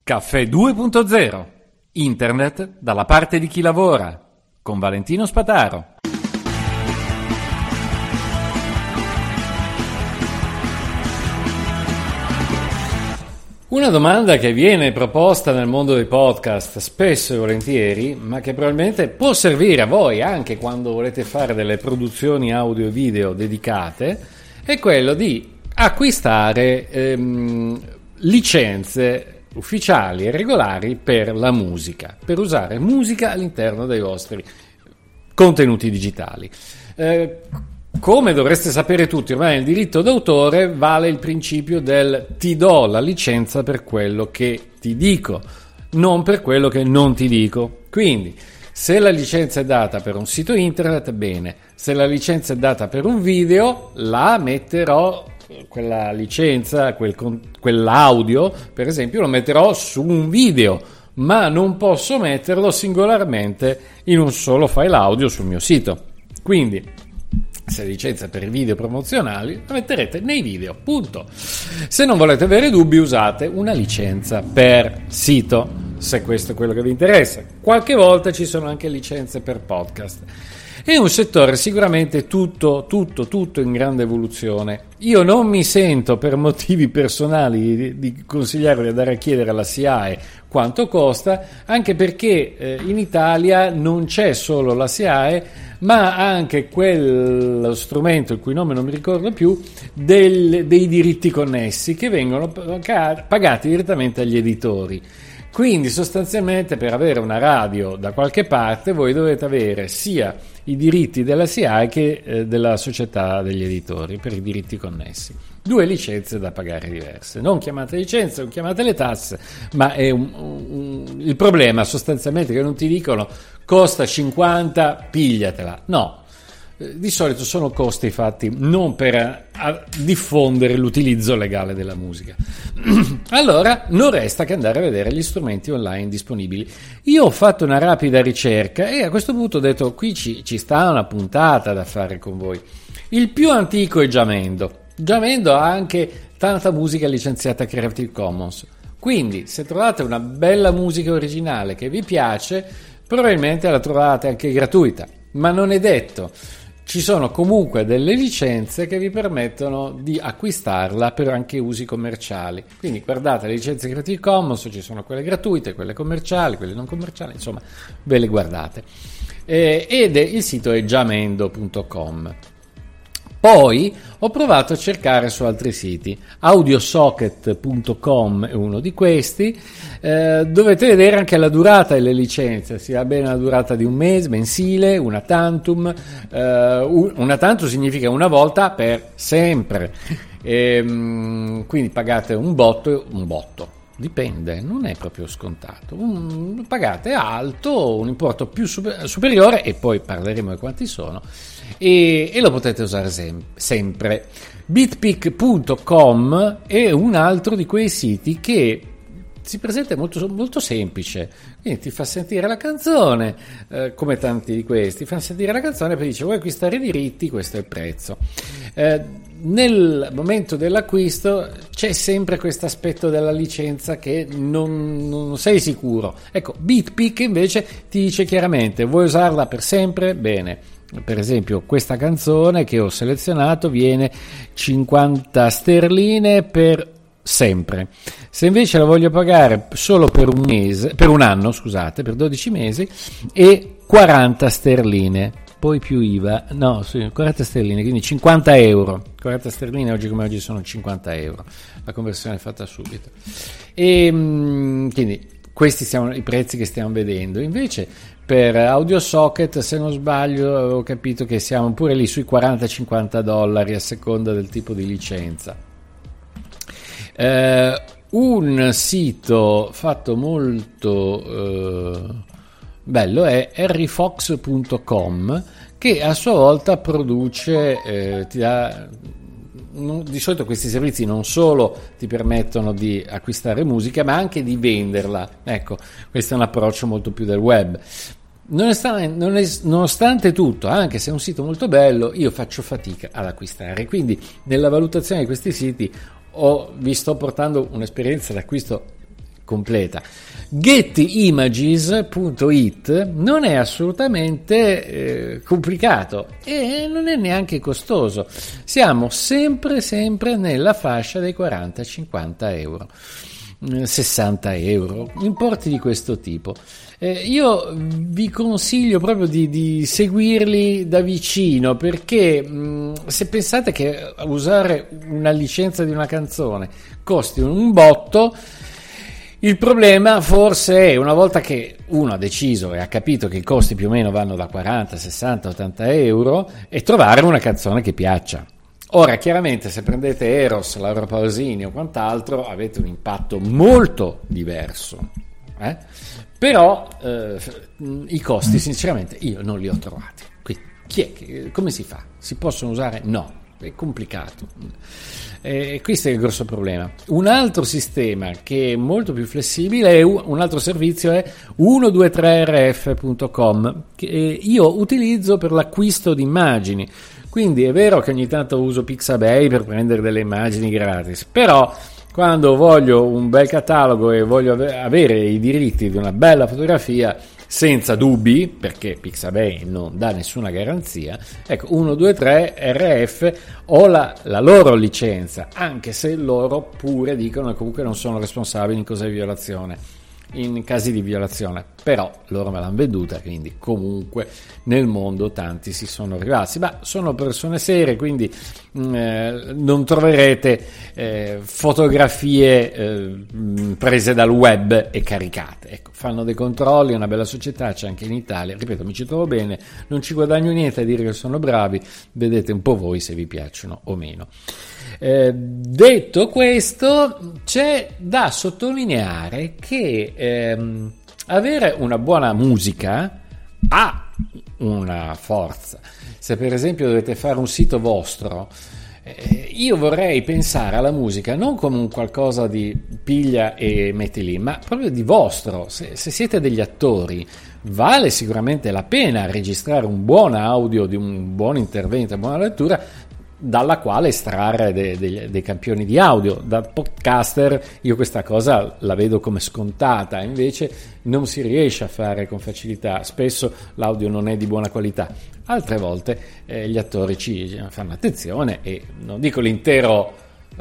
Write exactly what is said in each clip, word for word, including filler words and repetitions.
Caffè due punto zero. Internet dalla parte di chi lavora. Con Valentino Spataro. Una domanda che viene proposta nel mondo dei podcast spesso e volentieri, ma che probabilmente può servire a voi anche quando volete fare delle produzioni audio e video dedicate, è quello di acquistare ehm, licenze ufficiali e regolari per la musica, per usare musica all'interno dei vostri contenuti digitali. Eh, come dovreste sapere tutti, ormai nel diritto d'autore vale il principio del ti do la licenza per quello che ti dico, non per quello che non ti dico. Quindi, se la licenza è data per un sito internet, bene. Se la licenza è data per un video, la metterò, quella licenza, quel, quell'audio, per esempio, lo metterò su un video, ma non posso metterlo singolarmente in un solo file audio sul mio sito. Quindi, se licenza per i video promozionali, la metterete nei video, punto. Se non volete avere dubbi, usate una licenza per sito, se questo è quello che vi interessa. Qualche volta ci sono anche licenze per podcast. È un settore sicuramente tutto, tutto, tutto in grande evoluzione. Io non mi sento, per motivi personali, di, di consigliarvi di andare a chiedere alla S I A E quanto costa, anche perché eh, in Italia non c'è solo la S I A E, ma anche quello strumento, il cui nome non mi ricordo più, del, dei diritti connessi, che vengono pagati direttamente agli editori. Quindi sostanzialmente per avere una radio da qualche parte voi dovete avere sia i diritti della S I A E che eh, della società degli editori per i diritti connessi. Due licenze da pagare diverse. Non chiamate licenze, non chiamate le tasse, ma è un, un, il problema sostanzialmente che non ti dicono costa cinquanta, pigliatela. No. Di solito sono costi fatti non per diffondere l'utilizzo legale della musica. Allora non resta che andare a vedere gli strumenti online disponibili. Io ho fatto una rapida ricerca e a questo punto ho detto qui ci, ci sta una puntata da fare con voi. Il più antico è Jamendo. Jamendo ha anche tanta musica licenziata Creative Commons. Quindi se trovate una bella musica originale che vi piace, probabilmente la trovate anche gratuita, ma non è detto. Ci sono comunque delle licenze che vi permettono di acquistarla per anche usi commerciali. Quindi guardate le licenze Creative Commons, ci sono quelle gratuite, quelle commerciali, quelle non commerciali, insomma ve le guardate. Eh, ed è, il sito è jamendo punto com. Poi ho provato a cercare su altri siti. audiosocket punto com è uno di questi. Eh, dovete vedere anche la durata delle licenze. Si ha bene la durata di un mese, mensile, una tantum. Eh, una tantum significa una volta per sempre. E, quindi pagate un botto, un botto. Dipende, non è proprio scontato. Un, pagate alto, un importo più super, superiore, e poi parleremo di quanti sono, e, e lo potete usare sem- sempre. bitpic punto com è un altro di quei siti che si presenta molto, molto semplice, quindi ti fa sentire la canzone, eh, come tanti di questi, ti fa sentire la canzone e poi dice vuoi acquistare i diritti, questo è il prezzo. Eh, nel momento dell'acquisto c'è sempre questo aspetto della licenza che non, non sei sicuro. Ecco, Bitpic invece ti dice chiaramente vuoi usarla per sempre? Bene. Per esempio questa canzone che ho selezionato viene cinquanta sterline per sempre. Se invece la voglio pagare solo per un mese, per un anno, scusate, per dodici mesi, e quaranta sterline, poi più I V A, no, sì, quaranta sterline, quindi cinquanta euro. quaranta sterline oggi come oggi sono cinquanta euro. La conversione è fatta subito. E quindi questi siamo i prezzi che stiamo vedendo. Invece per AudioSocket, se non sbaglio, avevo capito che siamo pure lì sui quaranta cinquanta dollari a seconda del tipo di licenza. Uh, un sito fatto molto uh, bello è harry fox punto com, che a sua volta produce, eh, ti dà, non, di solito questi servizi non solo ti permettono di acquistare musica ma anche di venderla. Ecco, questo è un approccio molto più del web. Nonostante, nonostante tutto, anche se è un sito molto bello, io faccio fatica ad acquistare, quindi nella valutazione di questi siti ho, vi sto portando un'esperienza d'acquisto completa. Getimages punto it non è assolutamente eh, complicato e non è neanche costoso. Siamo sempre sempre nella fascia dei quaranta cinquanta euro, sessanta euro, importi di questo tipo. Eh, io vi consiglio proprio di, di seguirli da vicino, perché mh, se pensate che usare una licenza di una canzone costi un botto, il problema forse è, una volta che uno ha deciso e ha capito che i costi più o meno vanno da quaranta, sessanta, ottanta euro, è trovare una canzone che piaccia. Ora, chiaramente, se prendete Eros, Laura Pausini o quant'altro, avete un impatto molto diverso. Eh? Però eh, i costi, sinceramente, io non li ho trovati. Quindi, chi è che, come si fa? Si possono usare? No, è complicato. E questo è il grosso problema. Un altro sistema che è molto più flessibile, è un altro servizio, è uno due tre R F punto com, che io utilizzo per l'acquisto di immagini. Quindi è vero che ogni tanto uso Pixabay per prendere delle immagini gratis, però quando voglio un bel catalogo e voglio avere i diritti di una bella fotografia senza dubbi, perché Pixabay non dà nessuna garanzia, ecco, uno due tre R F ho la, la loro licenza, anche se loro pure dicono che comunque non sono responsabili in caso di violazione, in casi di violazione, però loro me l'hanno venduta, quindi comunque nel mondo tanti si sono rivasi, ma sono persone serie, quindi mh, eh, non troverete eh, fotografie eh, prese dal web e caricate. Ecco, fanno dei controlli, è una bella società, c'è anche in Italia, ripeto, mi ci trovo bene, non ci guadagno niente a dire che sono bravi, vedete un po' voi se vi piacciono o meno. Eh, detto questo, c'è da sottolineare che ehm, avere una buona musica ha una forza. Se per esempio dovete fare un sito vostro, eh, io vorrei pensare alla musica non come un qualcosa di piglia e metti lì, ma proprio di vostro. Se, se siete degli attori, vale sicuramente la pena registrare un buon audio di un buon intervento, una buona lettura, dalla quale estrarre dei, dei, dei campioni di audio. Da podcaster io questa cosa la vedo come scontata, invece non si riesce a fare con facilità, spesso l'audio non è di buona qualità, altre volte eh, gli attori ci fanno attenzione e non dico l'intero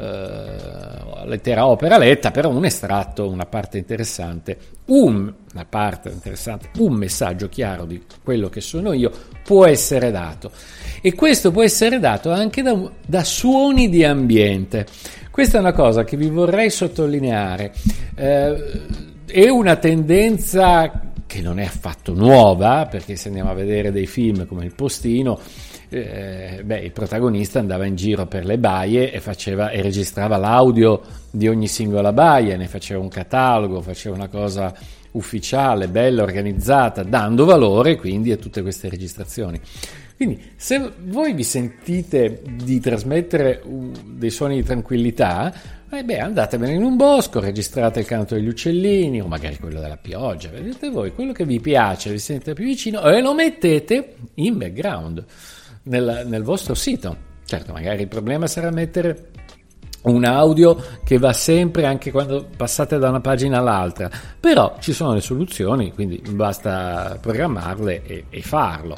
eh, l'intera opera letta, però un estratto, una parte interessante, un, una parte interessante, un messaggio chiaro di quello che sono io può essere dato. E questo può essere dato anche da, da suoni di ambiente. Questa è una cosa che vi vorrei sottolineare. Eh, è una tendenza che non è affatto nuova, perché se andiamo a vedere dei film come Il Postino, eh, beh, il protagonista andava in giro per le baie e faceva e registrava l'audio di ogni singola baia, ne faceva un catalogo, faceva una cosa ufficiale, bella, organizzata, dando valore quindi a tutte queste registrazioni. Quindi se voi vi sentite di trasmettere uh, dei suoni di tranquillità, eh beh, andatevene in un bosco, registrate il canto degli uccellini o magari quello della pioggia, vedete voi quello che vi piace, vi sentite più vicino e lo mettete in background nel, nel vostro sito. Certo, magari il problema sarà mettere un audio che va sempre anche quando passate da una pagina all'altra, però ci sono le soluzioni, quindi basta programmarle e, e farlo.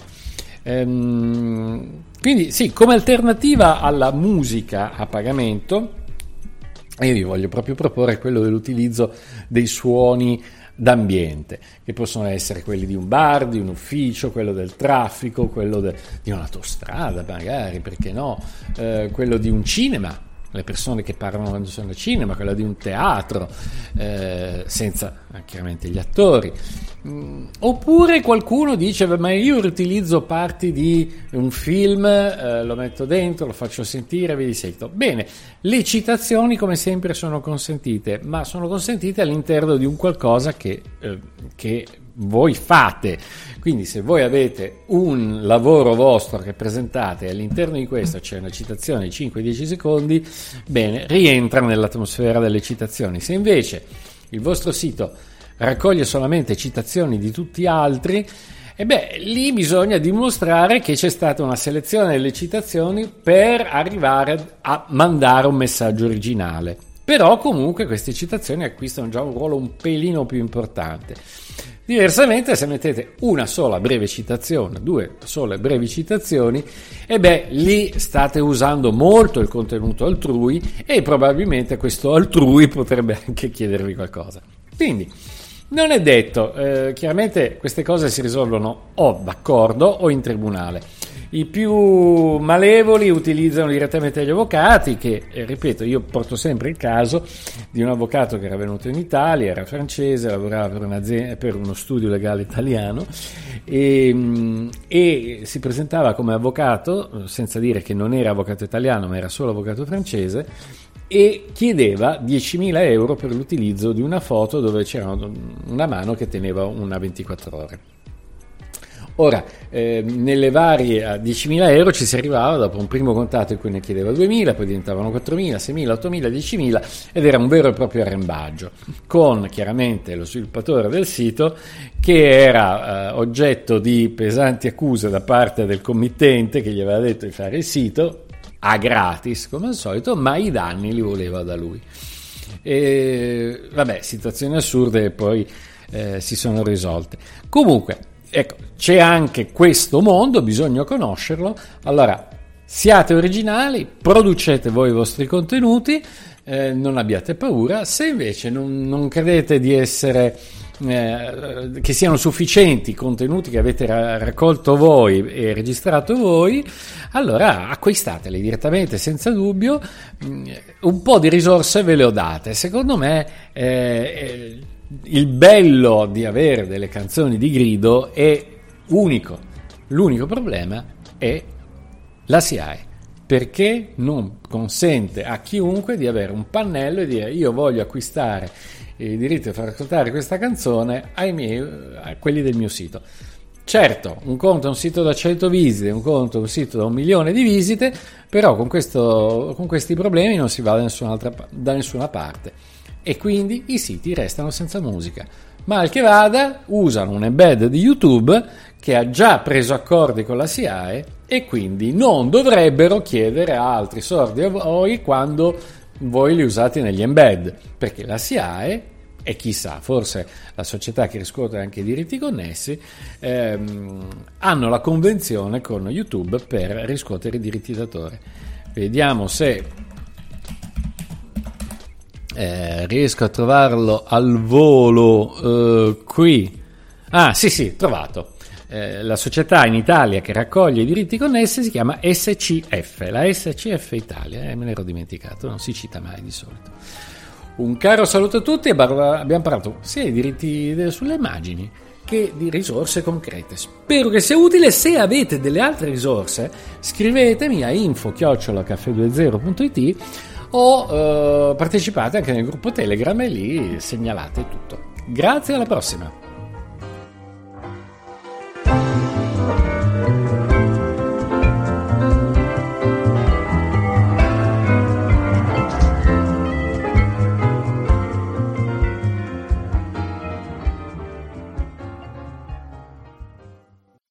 Ehm, quindi sì, come alternativa alla musica a pagamento, io vi voglio proprio proporre quello dell'utilizzo dei suoni d'ambiente, che possono essere quelli di un bar, di un ufficio, quello del traffico, quello de, di un'autostrada magari, perché no, eh, quello di un cinema, le persone che parlano quando sono al cinema, quella di un teatro, eh, senza chiaramente gli attori. Mm, oppure qualcuno dice, ma io riutilizzo parti di un film, eh, lo metto dentro, lo faccio sentire, vi sento. Bene, le citazioni come sempre sono consentite, ma sono consentite all'interno di un qualcosa che, eh, che voi fate. Quindi se voi avete un lavoro vostro che presentate e all'interno di questo c'è una citazione di cinque dieci secondi, bene, rientra nell'atmosfera delle citazioni. Se invece il vostro sito raccoglie solamente citazioni di tutti altri, e beh, lì bisogna dimostrare che c'è stata una selezione delle citazioni per arrivare a mandare un messaggio originale. però comunque queste citazioni acquistano già un ruolo un pelino più importante. Diversamente, se mettete una sola breve citazione, due sole brevi citazioni, e beh, lì state usando molto il contenuto altrui e probabilmente questo altrui potrebbe anche chiedervi qualcosa. Quindi non è detto, eh, chiaramente queste cose si risolvono o d'accordo o in tribunale. I più malevoli utilizzano direttamente gli avvocati che, eh, ripeto, io porto sempre il caso di un avvocato che era venuto in Italia, era francese, lavorava per, un'azienda, per uno studio legale italiano e, e si presentava come avvocato, senza dire che non era avvocato italiano ma era solo avvocato francese, e chiedeva diecimila euro per l'utilizzo di una foto dove c'era una mano che teneva una ventiquattro ore. Ora, eh, nelle varie a diecimila euro ci si arrivava dopo un primo contatto in cui ne chiedeva duemila, poi diventavano quattromila, seimila, ottomila, diecimila ed era un vero e proprio arrembaggio, con chiaramente lo sviluppatore del sito che era eh, oggetto di pesanti accuse da parte del committente che gli aveva detto di fare il sito a gratis come al solito, ma i danni li voleva da lui. E, vabbè, situazioni assurde e poi eh, si sono risolte. Comunque, ecco, c'è anche questo mondo, bisogna conoscerlo. Allora, siate originali, producete voi i vostri contenuti, eh, non abbiate paura. Se invece non, non credete di essere eh, che siano sufficienti i contenuti che avete ra- raccolto voi e registrato voi, allora acquistateli direttamente senza dubbio. Un po' di risorse ve le ho date. Secondo me eh, il bello di avere delle canzoni di grido è unico. L'unico problema è la S I A E, perché non consente a chiunque di avere un pannello e dire io voglio acquistare il diritto di far ascoltare questa canzone ai miei, a quelli del mio sito. Certo, un conto è un sito da cento visite, un conto è un sito da un milione di visite, però con, questo, con questi problemi non si va da nessun'altra, da nessuna parte e quindi i siti restano senza musica. Mal che vada, usano un embed di YouTube che ha già preso accordi con la S I A E e quindi non dovrebbero chiedere altri soldi a voi quando voi li usate negli embed, perché la S I A E e chissà, forse la società che riscuote anche i diritti connessi ehm, hanno la convenzione con YouTube per riscuotere i diritti d'autore. Vediamo se eh, riesco a trovarlo al volo eh, qui. Ah, sì, sì, trovato. Eh, la società in Italia che raccoglie i diritti connessi si chiama S C F, la S C F Italia, eh, me ne ero dimenticato, non si cita mai di solito. Un caro saluto a tutti, abbiamo parlato sia di diritti sulle immagini che di risorse concrete. Spero che sia utile. Se avete delle altre risorse scrivetemi a info chiocciola caffè venti punto it o eh, partecipate anche nel gruppo Telegram e lì segnalate tutto. Grazie, alla prossima!